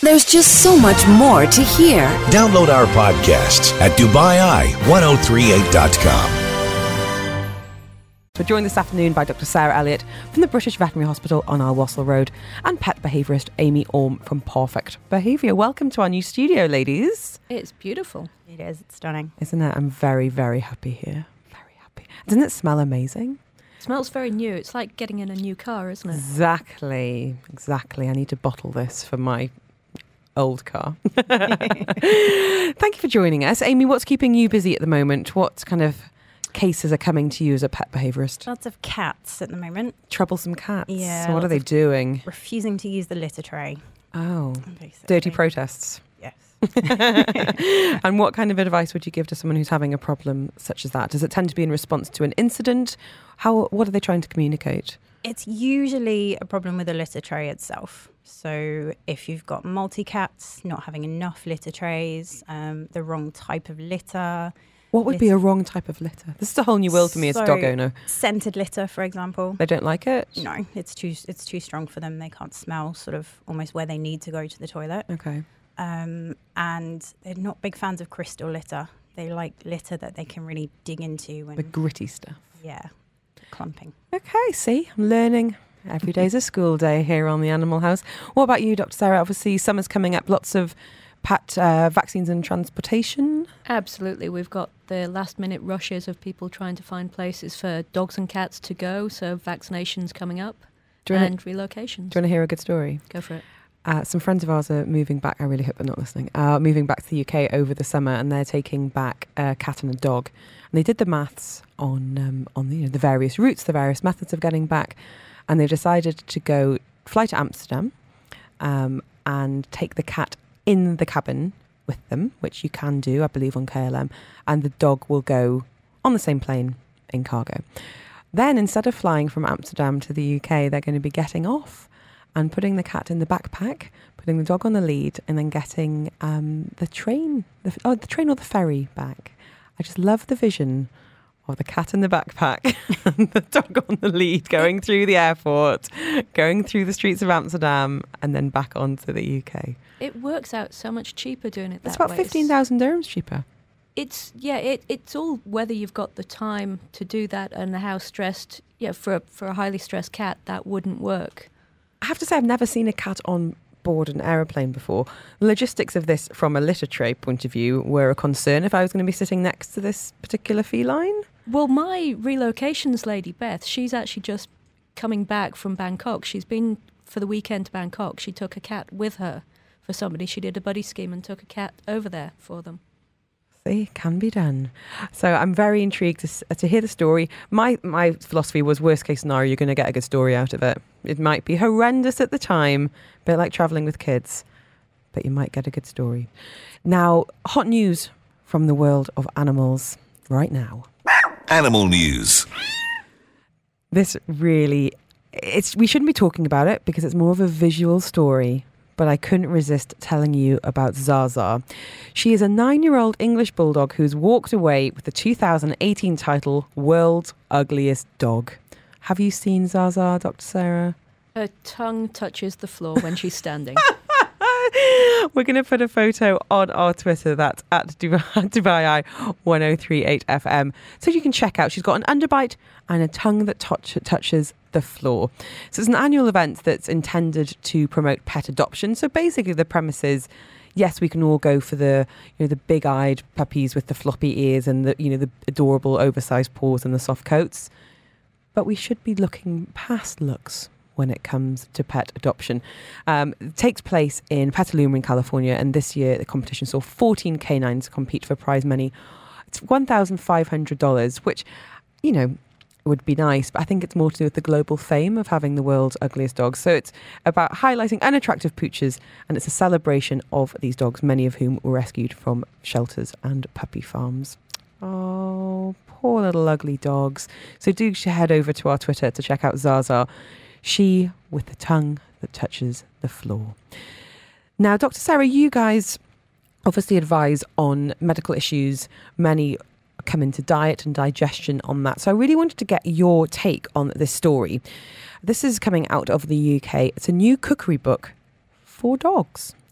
There's just so much more to hear. Download our podcasts at DubaiEye1038.com. We're joined this afternoon by Dr. Sarah Elliott from the British Veterinary Hospital on Al Wasl Road and pet behaviourist Amy Orme from Perfect Behaviour. Welcome to our new studio, ladies. It's beautiful. It is. It's stunning. Isn't it? I'm very, very happy here. Very happy. Doesn't it smell amazing? It smells very new. It's like getting in a new car, isn't it? Exactly. I need to bottle this for my old car. Thank you for joining us. Amy, what's keeping you busy at the moment? What kind of cases are coming to you as a pet behaviourist? Lots of cats at the moment. Troublesome cats? Yeah. So what are they doing? Refusing to use the litter tray. Oh, Basically. dirty protests. Yes. And what kind of advice would you give to someone who's having a problem such as that? Does it tend to be in response to an incident? What are they trying to communicate? It's usually a problem with the litter tray itself. So if you've got multi-cats, not having enough litter trays, the wrong type of litter. What would be a wrong type of litter? This is a whole new world for me as a dog owner. Scented litter, for example. They don't like it? No, it's too strong for them. They can't smell sort of almost where they need to go to the toilet. Okay. And they're not big fans of crystal litter. They like litter that they can really dig into. And The gritty stuff. yeah, clumping. Okay, see, I'm learning. Every day's a school day here on the Animal House. What about you, Dr. Sarah? Obviously, summer's coming up. Lots of pet vaccines and transportation. Absolutely. We've got the last minute rushes of people trying to find places for dogs and cats to go. So vaccinations coming up and relocations. Do you want to hear a good story? Go for it. Some friends of ours are moving back. I really hope they're not listening. Moving back to the UK over the summer, and they're taking back a cat and a dog. And they did the maths on the various routes, the various methods of getting back, and they decided to fly to Amsterdam and take the cat in the cabin with them, which you can do, I believe, on KLM, and the dog will go on the same plane in cargo. Then, instead of flying from Amsterdam to the UK, they're going to be getting off and putting the cat in the backpack, putting the dog on the lead, and then getting the train or the ferry back. I just love the vision of the cat in the backpack and the dog on the lead, going through the airport, going through the streets of Amsterdam, and then back onto the UK. It works out so much cheaper doing it that way. It's about 15,000 dirhams cheaper. It's all whether you've got the time to do that and how stressed. Yeah, for a highly stressed cat, that wouldn't work. I have to say, I've never seen a cat on board an aeroplane before. The logistics of this from a litter tray point of view were a concern if I was going to be sitting next to this particular feline. Well, my relocations lady, Beth, she's actually just coming back from Bangkok. She's been for the weekend to Bangkok. She took a cat with her for somebody. She did a buddy scheme and took a cat over there for them. See, can be done. So I'm very intrigued to hear the story. My philosophy was, worst case scenario, you're going to get a good story out of it. It might be horrendous at the time, a bit like travelling with kids, but you might get a good story. Now, hot news from the world of animals right now. Animal news. This really, we shouldn't be talking about it because it's more of a visual story, but I couldn't resist telling you about Zaza. She is a 9-year-old English bulldog who's walked away with the 2018 title World's Ugliest Dog. Have you seen Zaza, Dr. Sarah? Her tongue touches the floor when she's standing. We're going to put a photo on our Twitter, that's at Dubai 1038 FM, so you can check out. She's got an underbite and a tongue that touches the floor. So it's an annual event that's intended to promote pet adoption. So basically the premise is, yes, we can all go for the big-eyed puppies with the floppy ears and the adorable oversized paws and the soft coats, but we should be looking past looks when it comes to pet adoption. It takes place in Petaluma in California, and this year the competition saw 14 canines compete for prize money. It's $1,500, which, would be nice, but I think it's more to do with the global fame of having the world's ugliest dogs. So it's about highlighting unattractive pooches, and it's a celebration of these dogs, many of whom were rescued from shelters and puppy farms. Oh, poor little ugly dogs. So do head over to our Twitter to check out Zaza. She with the tongue that touches the floor. Now, Dr. Sarah, you guys obviously advise on medical issues. Many come into diet and digestion on that. So I really wanted to get your take on this story. This is coming out of the UK. It's a new cookery book for dogs.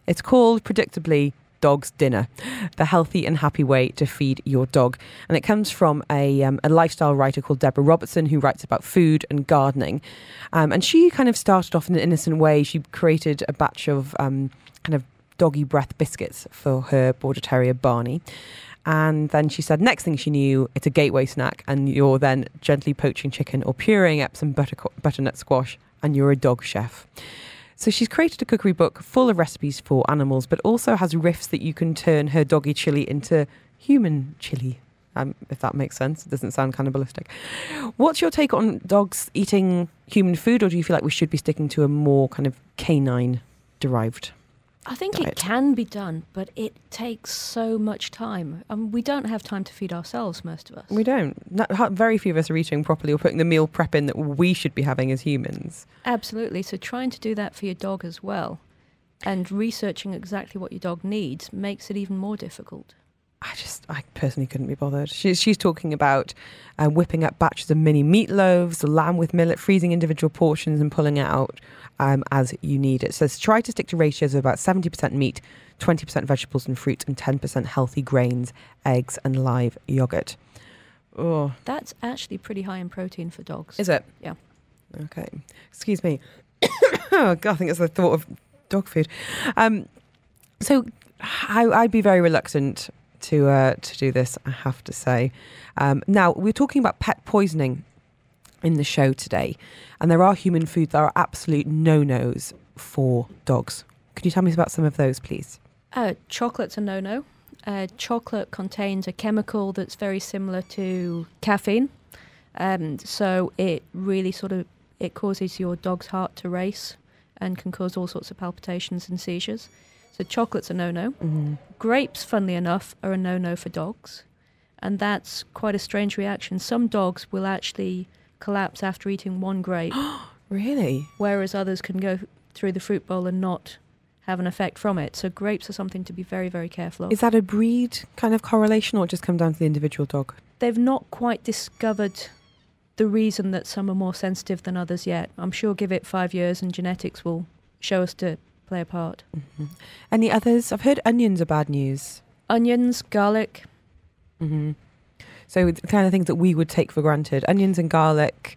It's called, predictably, Dog's Dinner, the healthy and happy way to feed your dog. And it comes from a lifestyle writer called Deborah Robertson, who writes about food and gardening. And she kind of started off in an innocent way. She created a batch of kind of doggy breath biscuits for her border terrier, Barney. And then she said, next thing she knew, it's a gateway snack, and you're then gently poaching chicken or pureeing up some butternut squash, and you're a dog chef. So she's created a cookery book full of recipes for animals, but also has riffs that you can turn her doggy chili into human chili, if that makes sense. It doesn't sound cannibalistic. What's your take on dogs eating human food, or do you feel like we should be sticking to a more kind of canine-derived I think diet? it can be done, but it takes so much time. We don't have time to feed ourselves, most of us. We don't. Very few of us are eating properly or putting the meal prep in that we should be having as humans. Absolutely. So trying to do that for your dog as well and researching exactly what your dog needs makes it even more difficult. I personally couldn't be bothered. She's talking about whipping up batches of mini meatloaves, lamb with millet, freezing individual portions and pulling it out as you need it. So try to stick to ratios of about 70% meat, 20% vegetables and fruit, and 10% healthy grains, eggs and live yogurt. Oh, That's actually pretty high in protein for dogs. is it? Yeah. Okay. Excuse me. Oh, God, I think it's the thought of dog food. So I'd be very reluctant to do this, I have to say. Now, we're talking about pet poisoning in the show today, and there are human foods that are absolute no-nos for dogs. Could you tell me about some of those, please? Chocolate's a no-no. Chocolate contains a chemical that's very similar to caffeine. So it really it causes your dog's heart to race and can cause all sorts of palpitations and seizures. So chocolate's a no-no. Mm-hmm. Grapes, funnily enough, are a no-no for dogs. And that's quite a strange reaction. Some dogs will actually collapse after eating one grape. Really? Whereas others can go through the fruit bowl and not have an effect from it. So grapes are something to be very, very careful of. Is that a breed kind of correlation, or just come down to the individual dog? They've not quite discovered the reason that some are more sensitive than others yet. I'm sure give it 5 years and genetics will show us to play a part. Mm-hmm. Any others? I've heard onions are bad news. Onions, garlic. Mm-hmm. So the kind of things that we would take for granted. Onions and garlic,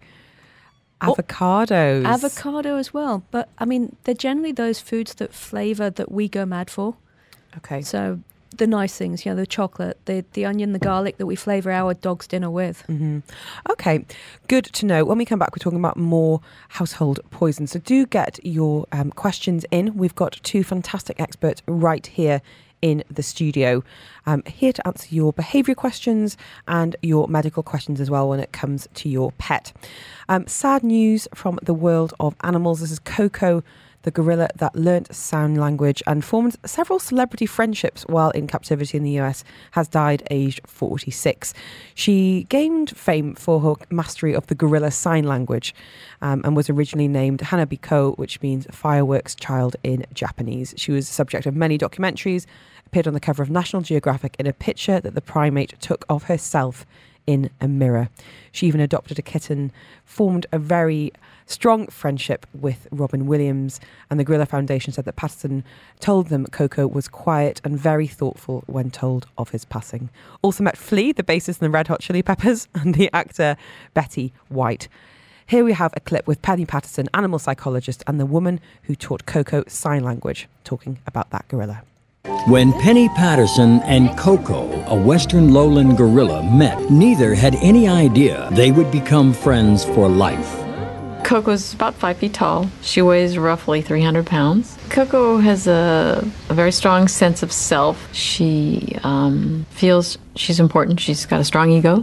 avocados. Avocado as well. But, I mean, they're generally those foods that flavour that we go mad for. Okay. So the nice things, the chocolate, the onion, the garlic that we flavour our dog's dinner with. Mm-hmm. Okay, good to know. When we come back, we're talking about more household poisons. So do get your questions in. We've got two fantastic experts right here in the studio, here to answer your behaviour questions and your medical questions as well when it comes to your pet. Sad news from the world of animals. This is Coco, the gorilla that learnt sign language and formed several celebrity friendships while in captivity in the US, has died aged 46. She gained fame for her mastery of the gorilla sign language and was originally named Hanabiko, which means fireworks child in Japanese. She was the subject of many documentaries, appeared on the cover of National Geographic in a picture that the primate took of herself in a mirror. She even adopted a kitten, formed a very strong friendship with Robin Williams, and the Gorilla Foundation said that Patterson told them Coco was quiet and very thoughtful when told of his passing. Also met Flea, the bassist in the Red Hot Chili Peppers, and the actor Betty White. Here we have a clip with Penny Patterson, animal psychologist, and the woman who taught Coco sign language, talking about that gorilla. When Penny Patterson and Coco, a western lowland gorilla, met, neither had any idea they would become friends for life. Coco's about 5 feet tall. She weighs roughly 300 pounds. Coco has a very strong sense of self. She feels she's important. She's got a strong ego.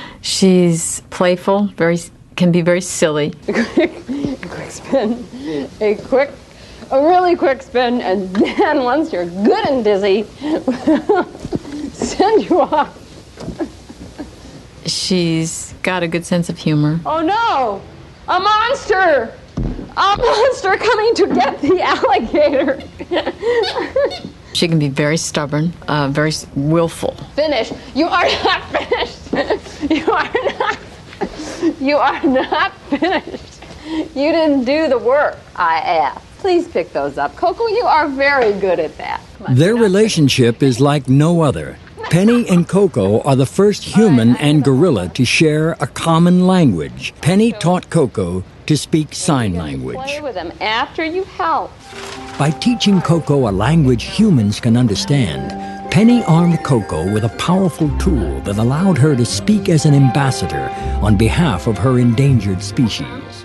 She's playful, can be very silly. Quick spin, a really quick spin, and then once you're good and dizzy, send you off. She's got a good sense of humor. Oh no! A monster! A monster coming to get the alligator! She can be very stubborn, very willful. Finish! You are not finished! You are not finished! You didn't do the work I asked. Please pick those up. Coco, you are very good at that. Their relationship is like no other. Penny and Coco are the first human and gorilla to share a common language. Penny taught Coco to speak sign language. Play with them after you help. By teaching Coco a language humans can understand, Penny armed Coco with a powerful tool that allowed her to speak as an ambassador on behalf of her endangered species.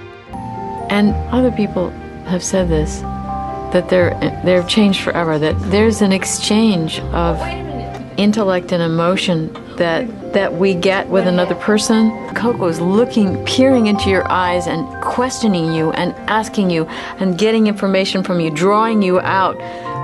And other people have said this, that they're changed forever, that there's an exchange of intellect and emotion that we get with another person. Coco's peering into your eyes and questioning you and asking you and getting information from you, drawing you out.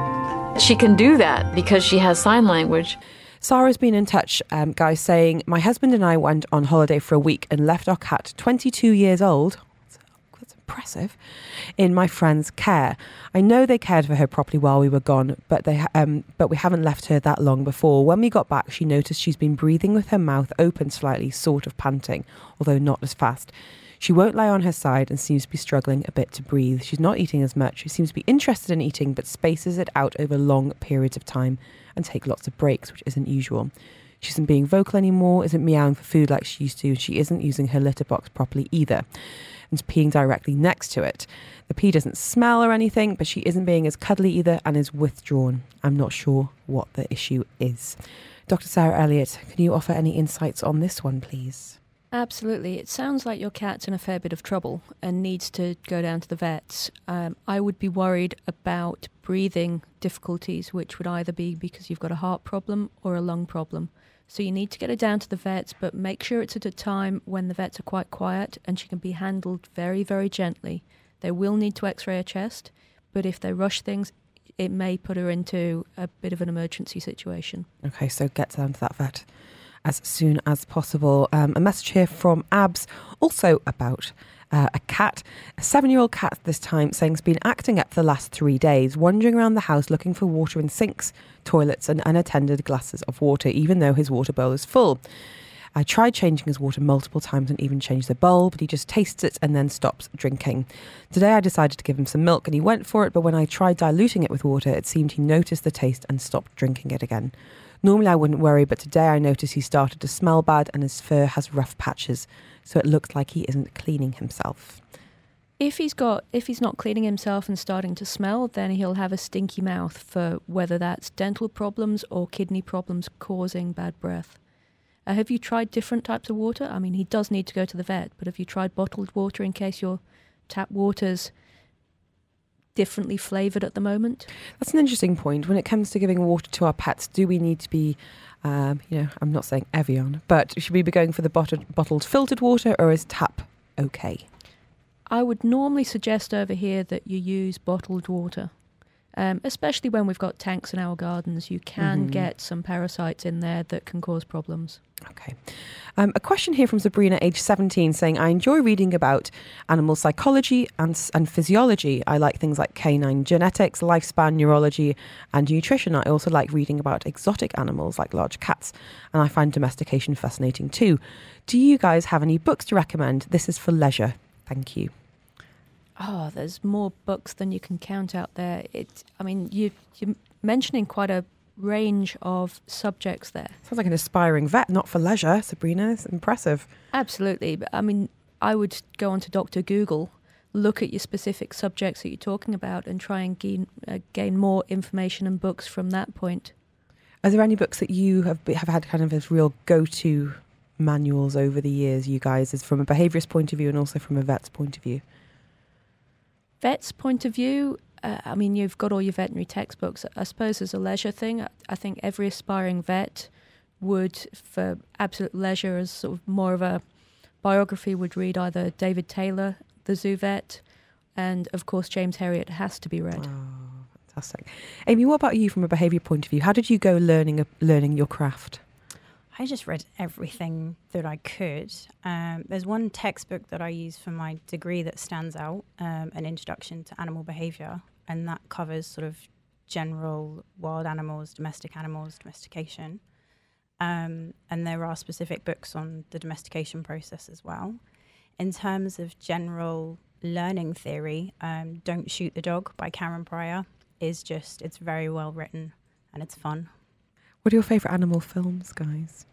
She can do that because she has sign language. Sarah's been in touch, guys, saying, my husband and I went on holiday for a week and left our cat, 22 years old, that's impressive, in my friend's care. I know they cared for her properly while we were gone, but we haven't left her that long before. When we got back, she noticed she's been breathing with her mouth open slightly, sort of panting, although not as fast. She won't lie on her side and seems to be struggling a bit to breathe. She's not eating as much. She seems to be interested in eating, but spaces it out over long periods of time and take lots of breaks, which isn't usual. She isn't being vocal anymore, isn't meowing for food like she used to. She isn't using her litter box properly either, and peeing directly next to it. The pee doesn't smell or anything, but she isn't being as cuddly either and is withdrawn. I'm not sure what the issue is. Dr. Sarah Elliott, can you offer any insights on this one, please? Absolutely. It sounds like your cat's in a fair bit of trouble and needs to go down to the vets. I would be worried about breathing difficulties, which would either be because you've got a heart problem or a lung problem. So you need to get her down to the vets, but make sure it's at a time when the vets are quite quiet and she can be handled very, very gently. They will need to x-ray her chest, but if they rush things, it may put her into a bit of an emergency situation. Okay, so get down to that vet as soon as possible. A message here from Abs, also about a cat, a 7-year-old cat this time, saying it's been acting up for the last 3 days, wandering around the house looking for water in sinks, toilets and unattended glasses of water, even though his water bowl is full. I tried changing his water multiple times and even changed the bowl, but he just tastes it and then stops drinking. Today I decided to give him some milk and he went for it, but when I tried diluting it with water, it seemed he noticed the taste and stopped drinking it again. Normally I wouldn't worry, but today I noticed he started to smell bad and his fur has rough patches, so it looks like he isn't cleaning himself. If he's not cleaning himself and starting to smell, then he'll have a stinky mouth, for whether that's dental problems or kidney problems causing bad breath. Have you tried different types of water? I mean, he does need to go to the vet, but have you tried bottled water in case your tap water's differently flavoured at the moment? That's an interesting point. When it comes to giving water to our pets, do we need to be, I'm not saying Evian, but should we be going for the bottled filtered water, or is tap okay? I would normally suggest over here that you use bottled water, especially when we've got tanks in our gardens. You can get some parasites in there that can cause problems. Okay. A question here from Sabrina, age 17, saying, I enjoy reading about animal psychology and physiology. I like things like canine genetics, lifespan, neurology and nutrition. I also like reading about exotic animals like large cats, and I find domestication fascinating too. Do you guys have any books to recommend? This is for leisure. Thank you. Oh, there's more books than you can count out there. You're mentioning quite a range of subjects there. Sounds like an aspiring vet, not for leisure, Sabrina. It's impressive. Absolutely. But I would go onto Dr. Google, look at your specific subjects that you're talking about and try and gain more information and books from that point. Are there any books that you have had kind of as real go-to manuals over the years, you guys, is from a behaviourist point of view and also from a vet's point of view? Vet's point of view, you've got all your veterinary textbooks. I suppose as a leisure thing, I think every aspiring vet would, for absolute leisure, as sort of more of a biography, would read either David Taylor, The Zoo Vet, and of course James Herriot has to be read. Oh, fantastic. Amy, what about you from a behaviour point of view? How did you go learning your craft? I just read everything that I could. There's one textbook that I use for my degree that stands out, an introduction to animal behaviour, and that covers sort of general wild animals, domestication. And there are specific books on the domestication process as well. In terms of general learning theory, Don't Shoot the Dog by Karen Pryor, it's very well written and it's fun. What are your favourite animal films, guys?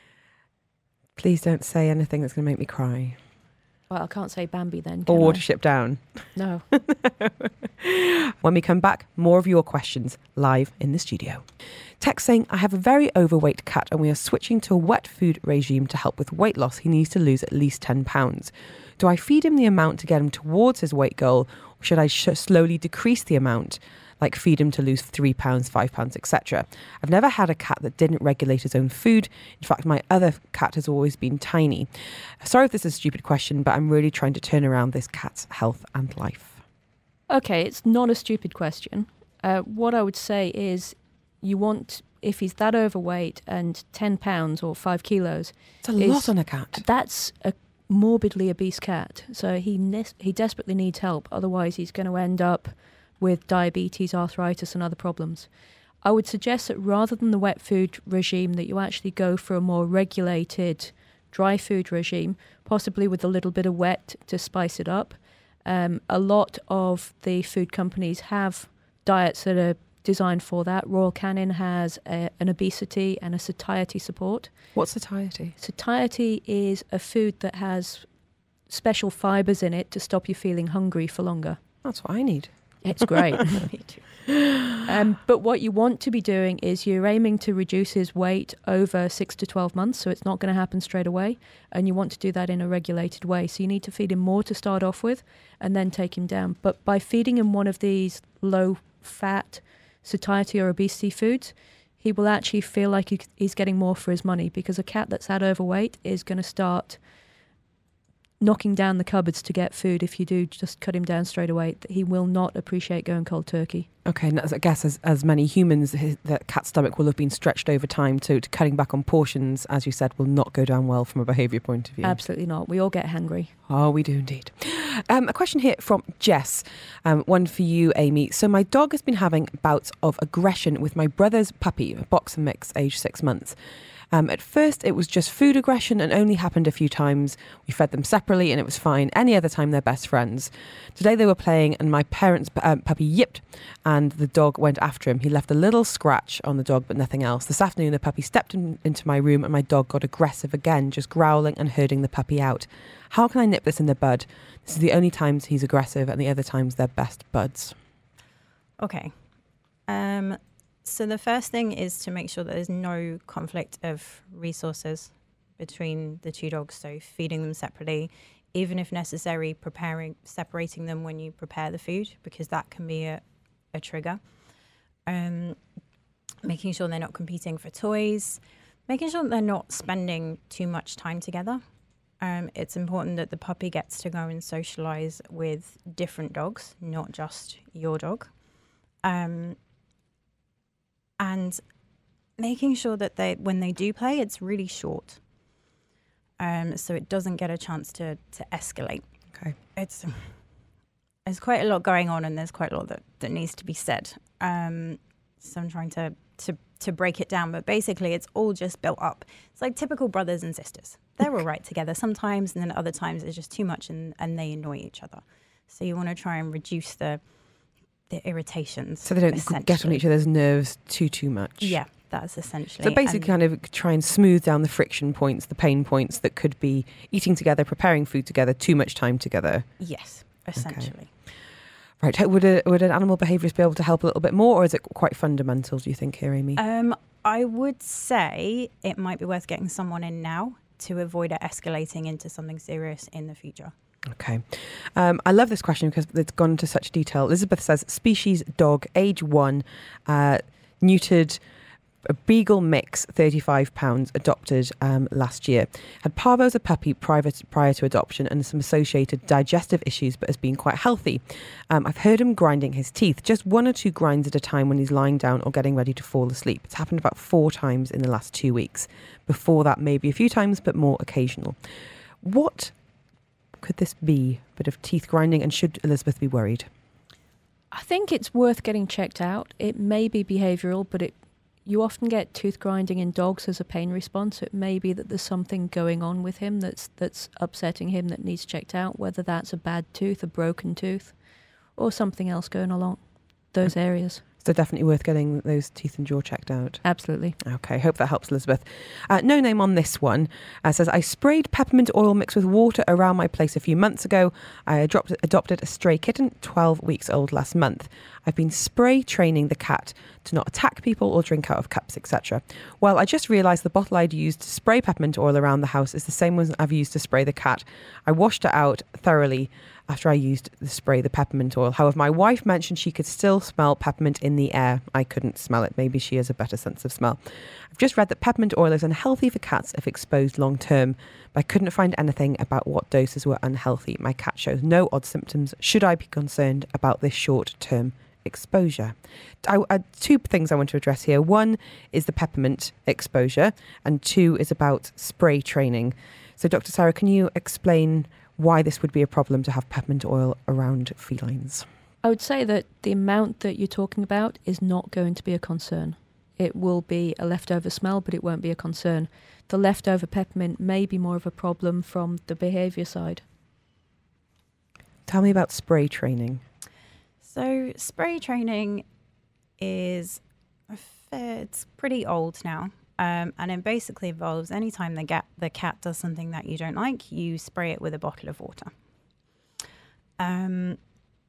Please don't say anything that's going to make me cry. Well, I can't say Bambi then. Or can I? Watership Down. No. When we come back, more of your questions live in the studio. Text saying, I have a very overweight cat and we are switching to a wet food regime to help with weight loss. He needs to lose at least 10 pounds. Do I feed him the amount to get him towards his weight goal, or should I slowly decrease the amount, like feed him to lose 3 pounds, 5 pounds, etc.? I've never had a cat that didn't regulate his own food. In fact, my other cat has always been tiny. Sorry if this is a stupid question, but I'm really trying to turn around this cat's health and life. Okay, it's not a stupid question. What I would say is you want, if he's that overweight and 10 pounds or 5 kilos... It's a lot on a cat. That's a morbidly obese cat. So he desperately needs help. Otherwise, he's going to end up with diabetes, arthritis and other problems. I would suggest that rather than the wet food regime, that you actually go for a more regulated dry food regime, possibly with a little bit of wet to spice it up. A lot of the food companies have diets that are designed for that. Royal Canin has an obesity and a satiety support. What's satiety? Satiety is a food that has special fibres in it to stop you feeling hungry for longer. That's what I need. It's great. But what you want to be doing is you're aiming to reduce his weight over 6 to 12 months, so it's not going to happen straight away, and you want to do that in a regulated way. So you need to feed him more to start off with and then take him down. But by feeding him one of these low-fat satiety or obesity foods, he will actually feel like he's getting more for his money, because a cat that's had overweight is going to start knocking down the cupboards to get food. If you do just cut him down straight away, he will not appreciate going cold turkey. Okay, and I guess as many humans, the cat's stomach will have been stretched over time, so cutting back on portions, as you said, will not go down well from a behaviour point of view. Absolutely not. We all get hangry. Oh, we do indeed. A question here from Jess, one for you, Amy. So my dog has been having bouts of aggression with my brother's puppy, a boxer mix, aged 6 months. At first, it was just food aggression and only happened a few times. We fed them separately and it was fine. Any other time, they're best friends. Today, they were playing and my parents' puppy yipped and the dog went after him. He left a little scratch on the dog, but nothing else. This afternoon, the puppy stepped into my room and my dog got aggressive again, just growling and herding the puppy out. How can I nip this in the bud? This is the only times he's aggressive and the other times they're best buds. Okay. So the first thing is to make sure that there's no conflict of resources between the two dogs. So feeding them separately, even if necessary, separating them when you prepare the food, because that can be a trigger. Making sure they're not competing for toys, making sure that they're not spending too much time together. It's important that the puppy gets to go and socialize with different dogs, not just your dog. And making sure that when they do play, it's really short, so it doesn't get a chance to escalate. Okay, there's quite a lot going on, and there's quite a lot that needs to be said. So I'm trying to break it down, but basically, it's all just built up. It's like typical brothers and sisters. They're all right together sometimes, and then other times it's just too much, and they annoy each other. So you want to try and reduce the irritations, so they don't get on each other's nerves too much. Yeah, that's essentially. So basically, kind of try and smooth down the friction points, the pain points that could be eating together, preparing food together, too much time together. Yes, essentially. Okay. Right. Would an animal behaviourist be able to help a little bit more, or is it quite fundamental, do you think, here, Amy? I would say it might be worth getting someone in now to avoid it escalating into something serious in the future. Okay. I love this question because it's gone into such detail. Elizabeth says, species dog, age 1, neutered, a beagle mix, 35 pounds, adopted last year. Had parvo as a puppy prior to adoption and some associated digestive issues, but has been quite healthy. I've heard him grinding his teeth, just 1 or 2 grinds at a time when he's lying down or getting ready to fall asleep. It's happened about 4 times in the last 2 weeks. Before that, maybe a few times, but more occasional. What could this be? A bit of teeth grinding, and should Elizabeth be worried? I think it's worth getting checked out. It may be behavioural, but you often get tooth grinding in dogs as a pain response. It may be that there's something going on with him that's upsetting him that needs checked out, whether that's a bad tooth, a broken tooth, or something else going along those areas. So definitely worth getting those teeth and jaw checked out. Absolutely. Okay, hope that helps, Elizabeth. No name on this one. Says, I sprayed peppermint oil mixed with water around my place a few months ago. I adopted a stray kitten, 12 weeks old last month. I've been spray training the cat to not attack people or drink out of cups, etc. Well, I just realised the bottle I'd used to spray peppermint oil around the house is the same one I've used to spray the cat. I washed it out thoroughly after I used the peppermint oil. However, my wife mentioned she could still smell peppermint in the air. I couldn't smell it. Maybe she has a better sense of smell. I've just read that peppermint oil is unhealthy for cats if exposed long term, but I couldn't find anything about what doses were unhealthy. My cat shows no odd symptoms. Should I be concerned about this short term exposure? Two things I want to address here. One is the peppermint exposure, and two is about spray training. So, Dr. Sarah, can you explain why this would be a problem to have peppermint oil around felines? I would say that the amount that you're talking about is not going to be a concern. It will be a leftover smell, but it won't be a concern. The leftover peppermint may be more of a problem from the behaviour side. Tell me about spray training. So spray training is it's pretty old now. And it basically involves anytime the cat does something that you don't like, you spray it with a bottle of water. I'm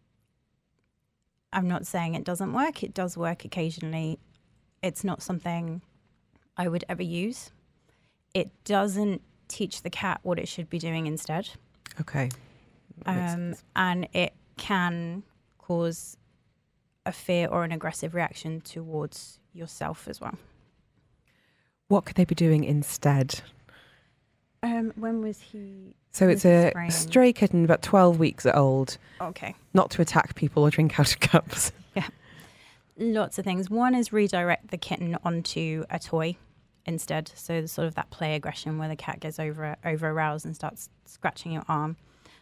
not saying it doesn't work. It does work occasionally. It's not something I would ever use. It doesn't teach the cat what it should be doing instead. Okay. And it can cause a fear or an aggressive reaction towards yourself as well. What could they be doing instead? When was he? So it's a stray kitten, about 12 weeks old. Okay. Not to attack people or drink out of cups. Yeah. Lots of things. One is redirect the kitten onto a toy instead. So sort of that play aggression where the cat gets over aroused and starts scratching your arm.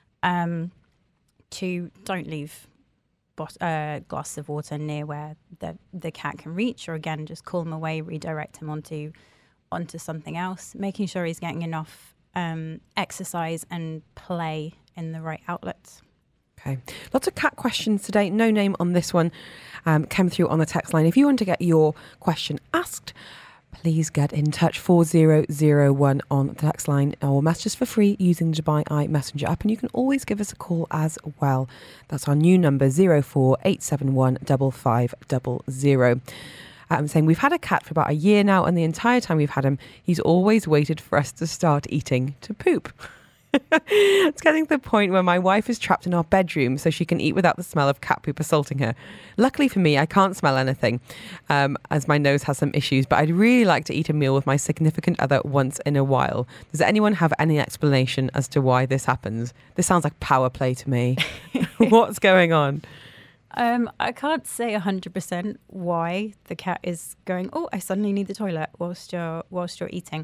Two, don't leave glasses of water near where the cat can reach, or again, just call him away, redirect him onto something else, making sure he's getting enough exercise and play in the right outlets. Okay. Lots of cat questions today. No name on this one came through on the text line. If you want to get your question asked, please get in touch, 4001 on the text line, or messages for free using the Dubai Eye Messenger app. And you can always give us a call as well. That's our new number, 04871 5500. Saying we've had a cat for about a year now, and the entire time we've had him, he's always waited for us to start eating to poop. It's getting to the point where my wife is trapped in our bedroom so she can eat without the smell of cat poop assaulting her. Luckily for me, I can't smell anything as my nose has some issues, but I'd really like to eat a meal with my significant other once in a while. Does anyone have any explanation as to why this happens? This sounds like power play to me. What's going on? I can't say 100% why the cat is going, oh, I suddenly need the toilet whilst you're eating.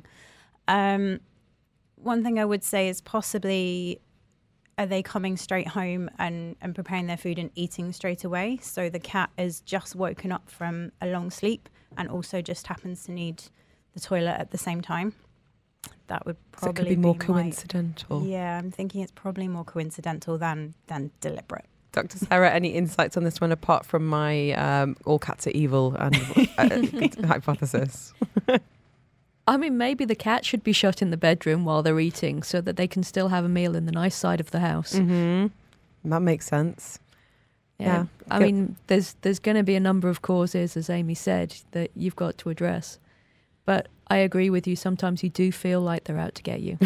One thing I would say is possibly, are they coming straight home and preparing their food and eating straight away? So the cat is just woken up from a long sleep and also just happens to need the toilet at the same time. That would probably so it could be more coincidental. Yeah, I'm thinking it's probably more coincidental than deliberate. Dr. Sarah, any insights on this one apart from my all cats are evil and hypothesis? I mean, maybe the cat should be shut in the bedroom while they're eating so that they can still have a meal in the nice side of the house. Mm-hmm. That makes sense. Yeah. I mean, there's going to be a number of causes, as Amy said, that you've got to address. But I agree with you. Sometimes you do feel like they're out to get you.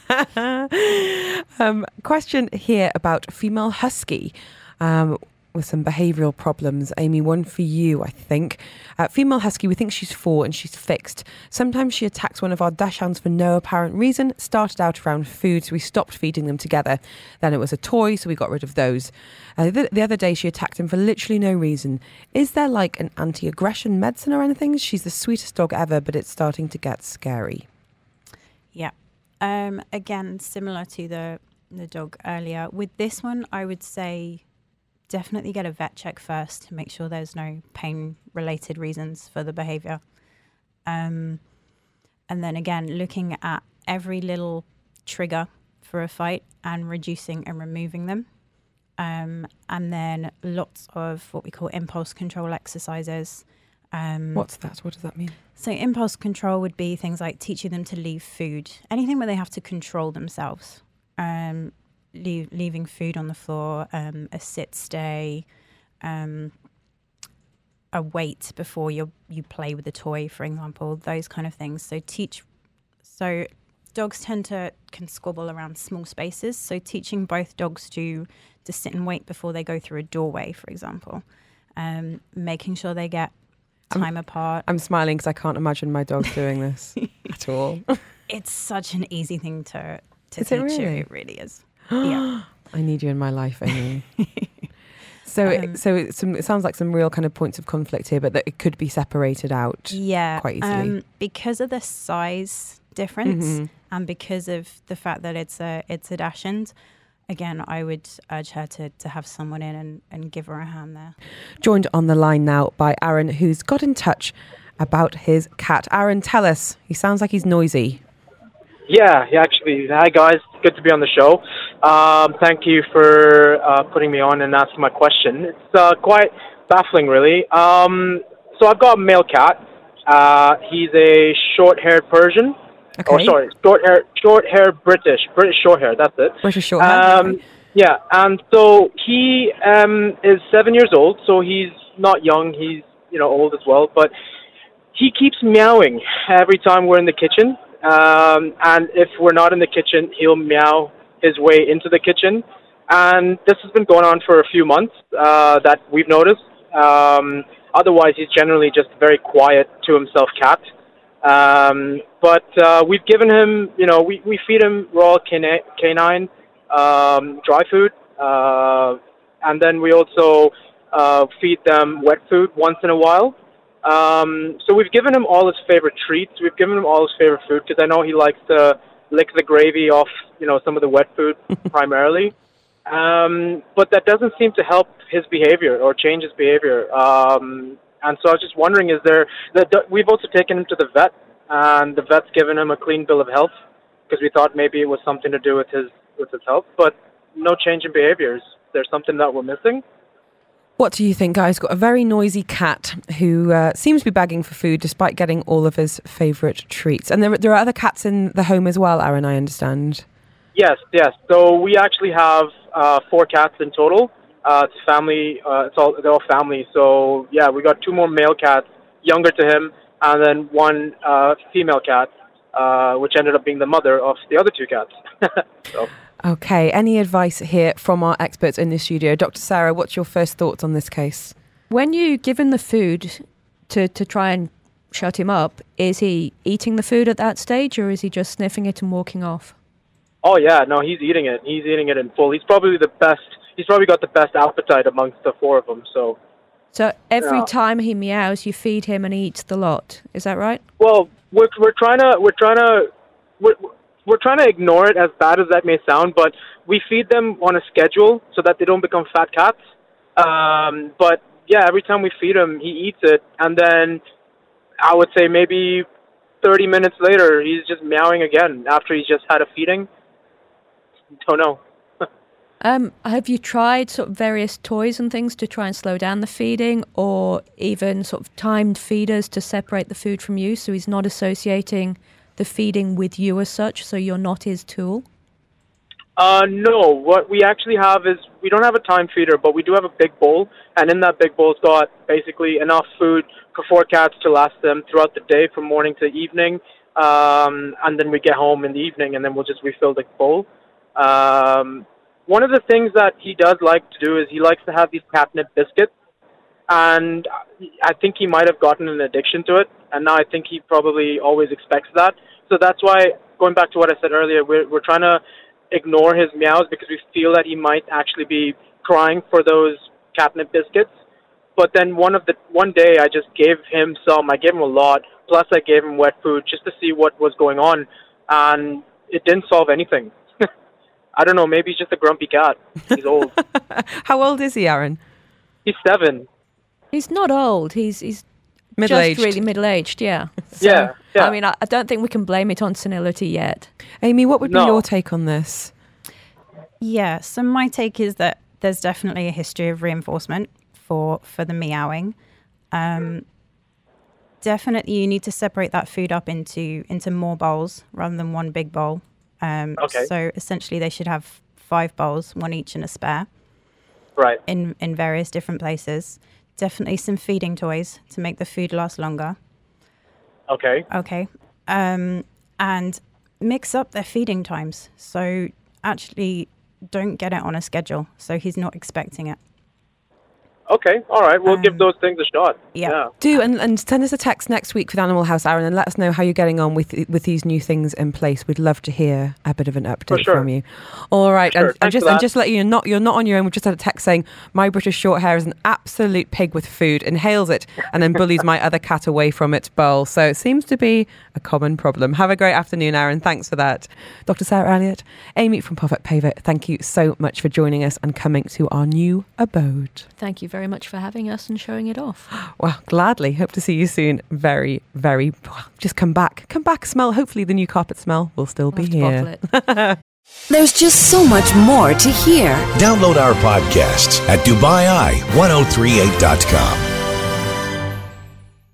Question here about female husky with some behavioural problems. Amy, one for you, I think. Female husky, we think she's 4 and she's fixed. Sometimes she attacks one of our dachshunds for no apparent reason. Started out around food, so we stopped feeding them together. Then it was a toy, so we got rid of those. The other day she attacked him for literally no reason. Is there like an anti-aggression medicine or anything? She's the sweetest dog ever, but it's starting to get scary. Yeah. Again, similar to the dog earlier. With this one, I would say definitely get a vet check first to make sure there's no pain-related reasons for the behaviour. And then again, looking at every little trigger for a fight and reducing and removing them. And then lots of what we call impulse control exercises. What's that? What does that mean? So impulse control would be things like teaching them to leave food, anything where they have to control themselves. Leaving food on the floor, a sit, stay, a wait before you play with a toy, for example, those kind of things. So dogs can squabble around small spaces. So teaching both dogs to sit and wait before they go through a doorway, for example, making sure they get time apart. I'm smiling because I can't imagine my dog doing this at all. It's such an easy thing to Is teach it really? you. It really is. Yeah. I need you in my life, Amy. So it sounds like some real kind of points of conflict here, but that it could be separated out quite easily. Because of the size difference and because of the fact that it's a Dachshund, again, I would urge her to have someone in and give her a hand there. Joined on the line now by Aaron, who's got in touch about his cat. Aaron, tell us. He sounds like he's noisy. Yeah, actually. Hi, guys. Good to be on the show. Thank you for putting me on and asking my question. It's quite baffling, really. So I've got a male cat. He's a short-haired Persian. Okay. Oh, sorry, short-haired British short-hair. That's it. British short-hair. Okay. Yeah, and so he is 7 years old. So he's not young. He's old as well. But he keeps meowing every time we're in the kitchen. And if we're not in the kitchen, he'll meow his way into the kitchen. And this has been going on for a few months that we've noticed. Otherwise, he's generally just a very quiet to himself cat. But we've given him, we feed him raw canine dry food. And then we also feed them wet food once in a while. So we've given him all his favorite treats. We've given him all his favorite food because I know he likes to lick the gravy off, some of the wet food primarily. But that doesn't seem to help his behavior or change his behavior. And so I was just wondering, we've also taken him to the vet, and the vet's given him a clean bill of health because we thought maybe it was something to do with his health, but no change in behaviors. There's something that we're missing. What do you think, guys? Got a very noisy cat who seems to be begging for food despite getting all of his favourite treats. And there are other cats in the home as well, Aaron, I understand. Yes. So we actually have 4 cats in total. It's family. They're all family. So yeah, we got 2 more male cats, younger to him, and then 1 female cat, which ended up being the mother of the other 2 cats. So. Okay, any advice here from our experts in the studio? Dr. Sarah, what's your first thoughts on this case? When you give him the food to try and shut him up, is he eating the food at that stage or is he just sniffing it and walking off? Oh yeah, no, he's eating it. He's eating it in full. He's probably got the best appetite amongst the 4 of them. So every time he meows, you feed him and he eats the lot. Is that right? Well, we're trying to ignore it, as bad as that may sound, but we feed them on a schedule so that they don't become fat cats. But yeah, every time we feed him, he eats it, and then I would say maybe 30 minutes later, he's just meowing again after he's just had a feeding. Don't know. Have you tried sort of various toys and things to try and slow down the feeding, or even sort of timed feeders to separate the food from you so he's not associating the feeding with you as such, so you're not his tool? No. What we actually have is, we don't have a time feeder, but we do have a big bowl, and in that big bowl's got basically enough food for 4 cats to last them throughout the day from morning to evening, and then we get home in the evening, and then we'll just refill the bowl. One of the things that he does like to do is he likes to have these catnip biscuits, and I think he might have gotten an addiction to it, and now I think he probably always expects that. So that's why, going back to what I said earlier, we're trying to ignore his meows because we feel that he might actually be crying for those catnip biscuits. But then one day I just gave him some. I gave him a lot, plus I gave him wet food just to see what was going on, and it didn't solve anything. I don't know, maybe he's just a grumpy cat. He's old. How old is he, Aaron? He's 7. He's not old. He's Middle-aged. Just really middle-aged, yeah. Yeah. I mean, I don't think we can blame it on senility yet. Amy, what would be No. your take on this? Yeah, so my take is that there's definitely a history of reinforcement for the meowing. Definitely you need to separate that food up into more bowls rather than one big bowl. Okay. So essentially they should have 5 bowls, one each and a spare, Right. in various different places. Definitely some feeding toys to make the food last longer. Okay. Okay. And mix up their feeding times. So actually don't get it on a schedule so he's not expecting it. Okay. All right. We'll give those things a shot. Yeah. Do and send us a text next week with Animal House, Aaron, and let us know how you're getting on with these new things in place. We'd love to hear a bit of an update sure. from you. All right, Sure. and Thanks just for and that. just to let you know, you're not on your own. We've just had a text saying my British Shorthair is an absolute pig with food, inhales it, and then bullies my other cat away from its bowl. So it seems to be a common problem. Have a great afternoon, Aaron. Thanks for that, Dr. Sarah Elliott, Amy from Perfect Pivot. Thank you so much for joining us and coming to our new abode. Thank you very much for having us and showing it off. Well, gladly. Hope to see you soon. Very, very. Just come back. Smell. Hopefully, the new carpet smell will still We'll be have to here. bottle it. There's just so much more to hear. Download our podcasts at DubaiEye1038.com.